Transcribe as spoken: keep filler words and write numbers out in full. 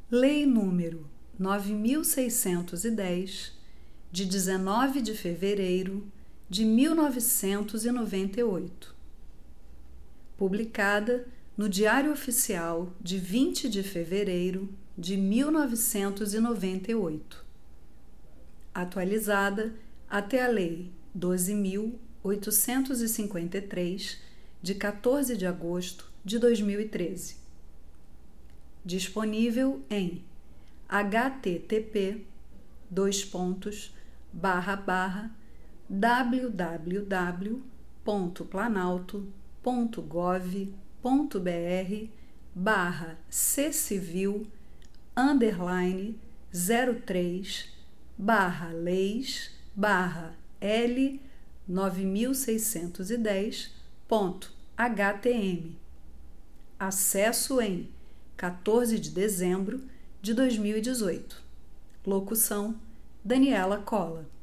Lei número nove mil seiscentos e dez, de dezenove de fevereiro de mil novecentos e noventa e oito. Publicada no Diário Oficial de vinte de fevereiro de mil novecentos e noventa e oito. Atualizada até a Lei doze mil oitocentos e cinquenta e três, de quatorze de agosto de dois mil e treze. Disponível em http dois pontos barra barra www ponto planalto ponto gov ponto br barra ccivil underline zero três barra leis barra L nove mil seiscentos e dez ponto htm. Acesso em quatorze de dezembro de dois mil e dezoito. Locução: Daniela Cola.